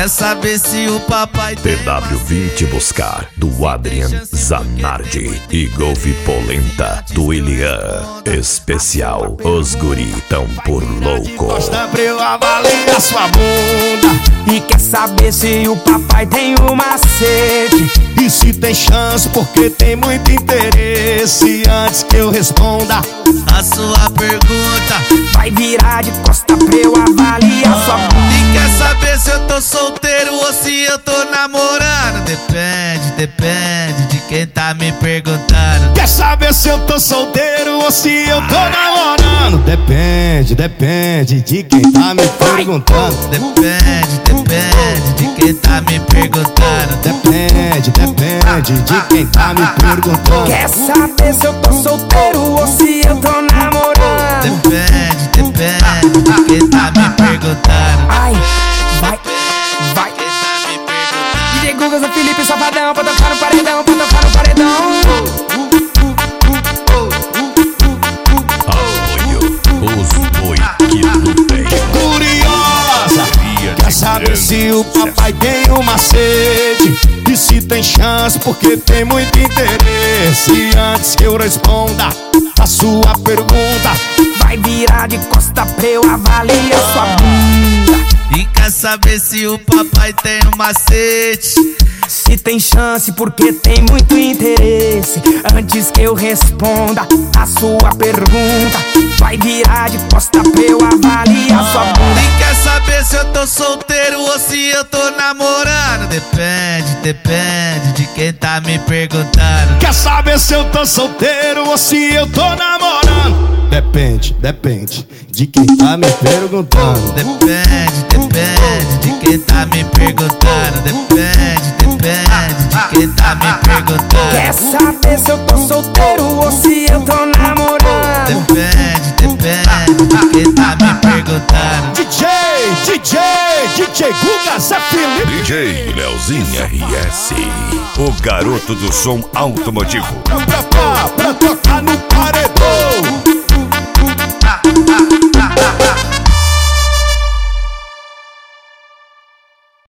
Quer saber se o papai tem TW20 Buscar, do Adrian Zanardi, e Golf Polenta, do Ilian. Especial, os guri tão por louco. gosta pra eu avaliar sua bunda? E quer saber se o papai tem um macete? E se tem chance, porque tem muito interesse. Antes que eu responda a sua pergunta, vai virar de costa pra eu avaliar sua bunda. e quer saber se eu tô solteiro ou se eu tô namorando? Depende de quem tá me perguntando. Quer saber se eu tô solteiro ou se eu tô namorando? Depende de quem tá me perguntando. Depende de quem tá me perguntando. Depende de quem tá me perguntando. Quer saber se eu tô solteiro ou se eu tô namorando? Depende de quem tá me perguntando. Ai, vai. DJ Guga, Zé Felipe, Safadão, pra tocar no paredão, pra tocar no paredão. Apoio, os boi que lutem. Curiosa, quer saber se o papai tem um macete? E se tem chance, porque tem muito interesse. Antes que eu responda a sua pergunta, Vai virar de costa pra eu avaliar sua bunda. e quer saber se o papai tem um macete? Se tem chance, porque tem muito interesse. Antes que eu responda a sua pergunta, vai virar de costa pra eu avaliar sua bunda. E quer saber se eu tô solteiro ou se eu tô namorando? Depende de quem tá me perguntando. Quer saber se eu tô solteiro ou se eu tô namorando? Depende de quem tá me perguntando. Depende de quem tá me perguntando. Depende de quem tá me perguntando. Quer saber se eu tô solteiro ou se eu tô namorando? Depende de quem tá me perguntando. DJ Guga, Zé Felipe. DJ Leozinho RS, o garoto do som automotivo. Pra tocar